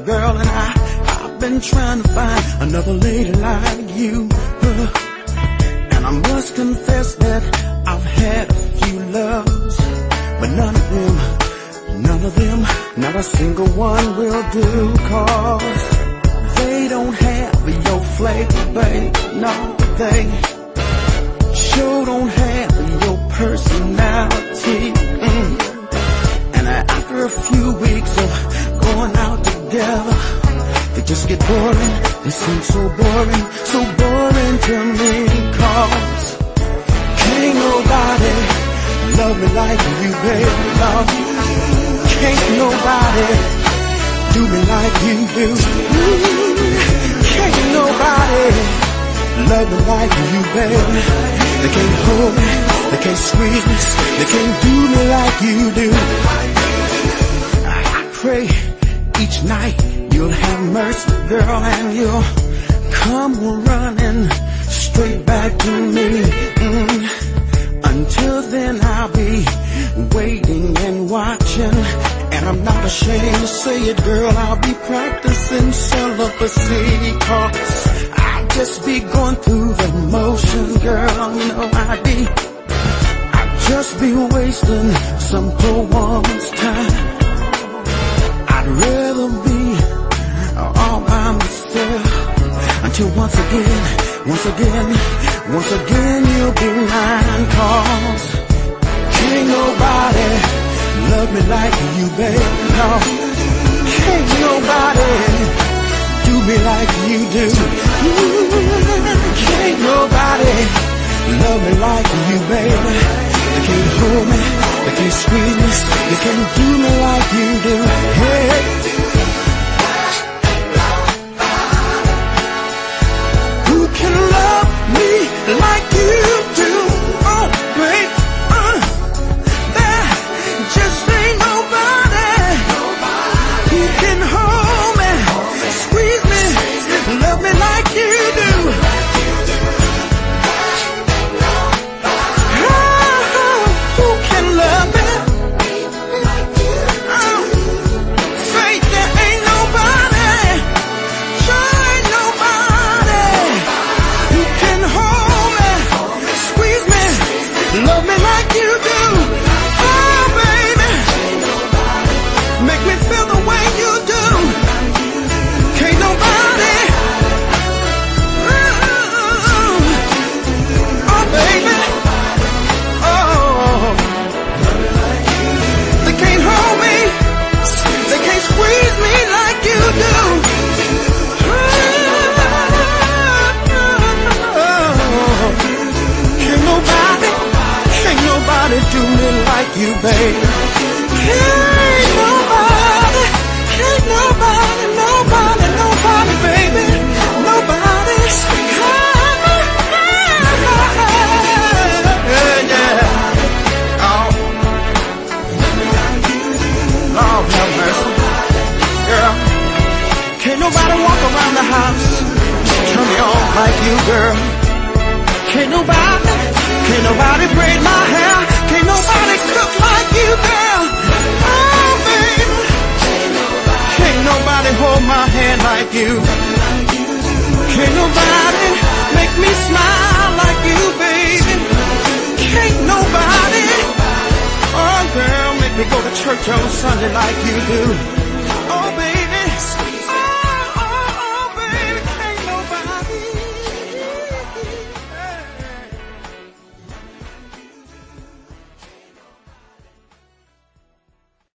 girl, and I've been trying to find another lady like you. And I must confess that I've had a few loves, but none of them, not a single one will do, 'cause they don't have your flavor, babe. No, they sure don't have your personality. And after a few weeks of going out together, they just get boring. They seem so boring to me, 'cause can't nobody love me like you, babe. Love you. Can't nobody do me like you do. Can't nobody love me like you, baby. They can't hold me, they can't squeeze me, they can't do me like you do. I pray each night you'll have mercy, girl, and you'll come running straight back to me. Until then I'll be waiting and watching, and I'm not ashamed to say it, girl, I'll be practicing celibacy, 'cause I'll just be going through the motions, girl. You know I'd just be wasting some poor woman's time. I'd rather be all by myself until once again you'll be mine, 'cause can't nobody love me like you, babe. No, can't nobody do me like you do. Can't nobody love me like you, baby. They can't hold me, they can't squeeze me, they can't do me like you do. Hey. Who can love me like you do? Oh, babe. There just ain't nobody who can hold me, squeeze me, love me like you do. Who can love me? Say there ain't nobody, sure ain't nobody who can hold me, squeeze me, love me like you do. Oh, baby, make me feel the way you do. Can't nobody. Oh, baby. Oh, they can't hold me, they can't squeeze me like you do. Can't nobody do me like you, babe. Can't nobody, baby. Nobody. Yeah. Oh, Lord have mercy, girl. Can't nobody walk around the house, turn me on like you, girl. Can't nobody braid my hair. Can't nobody cook like you, girl. Oh, baby. Can't nobody hold my hand like you. Can't nobody make me smile like you, baby. Can't nobody, oh girl, make me go to church on Sunday like you do.